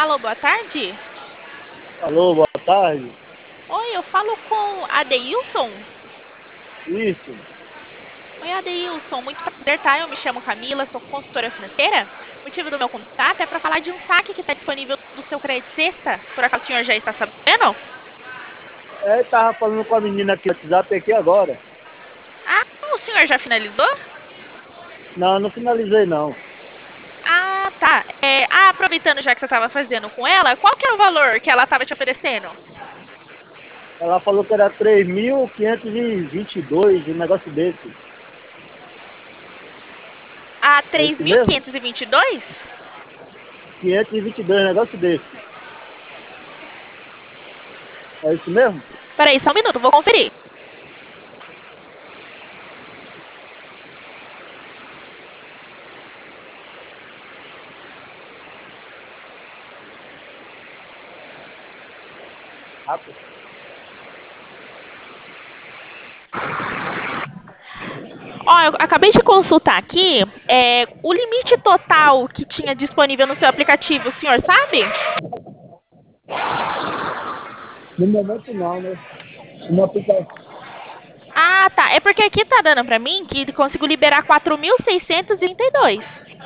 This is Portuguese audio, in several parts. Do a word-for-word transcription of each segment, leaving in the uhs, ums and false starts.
Alô, boa tarde. Alô, boa tarde. Oi, eu falo com Adeilson. Isso. Oi, Adeilson, muito prazer, tá? Eu me chamo Camila, sou consultora financeira. O motivo do meu contato é para falar de um saque que está disponível do seu crédito sexta. Por acaso o senhor já está sabendo? É, tava falando com a menina aqui no WhatsApp aqui agora. Ah, o senhor já finalizou? Não, não finalizei não. Ah, tá. É, ah, aproveitando já que você estava fazendo com ela, qual que era o valor que ela estava te oferecendo? Ela falou que era três mil quinhentos e vinte e dois, um negócio desse. Ah, É três isso mil mesmo? quinhentos e e vinte e dois. quinhentos e vinte e dois, um negócio desse. É isso mesmo? Peraí, só um minuto, vou conferir. Rápido. Ó, eu acabei de consultar aqui, é, o limite total que tinha disponível no seu aplicativo, o senhor sabe? No momento não, né? Uma aplicação. Ah, tá. É porque aqui tá dando pra mim que consigo liberar quatro mil seiscentos e trinta e dois.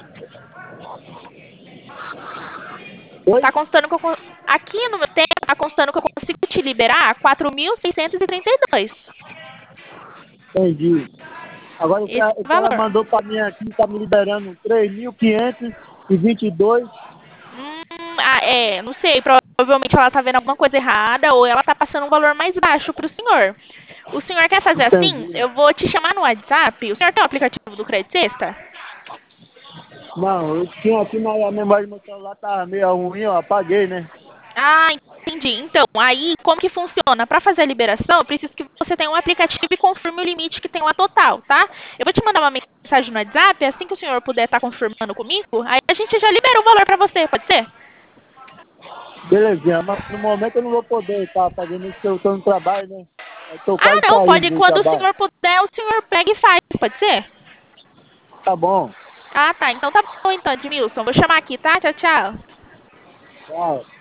Oi? Tá constando que eu, con- aqui no meu tempo tá constando que eu consigo te liberar quatro mil seiscentos e trinta e dois. Entendi. Agora o que, Esse ela- o que ela valor. mandou pra mim aqui tá me liberando três mil quinhentos e vinte e dois. Hum, ah, é, não sei, provavelmente ela tá vendo alguma coisa errada ou ela tá passando um valor mais baixo pro senhor. O senhor quer fazer assim? Entendi. Eu vou te chamar no WhatsApp. O senhor tem o aplicativo do Crédito Sexta? Não, eu tinha aqui, mas a memória do meu celular tava meio ruim, eu apaguei, né? Ah, entendi. Então, aí, como que funciona? Para fazer a liberação, eu preciso que você tenha um aplicativo e confirme o limite que tem lá total, tá? Eu vou te mandar uma mensagem no WhatsApp, assim que o senhor puder estar confirmando comigo, aí a gente já libera o valor para você, pode ser? Belezinha, mas no momento eu não vou poder estar fazendo isso porque eu estou no trabalho, né? Eu estou Ah, quase não, saindo pode. do Quando o trabalho. senhor puder, o senhor pega e faz, pode ser? Tá bom. Ah, tá. Então tá bom, então, Edmilson. Vou chamar aqui, tá? Tchau, tchau. Tchau.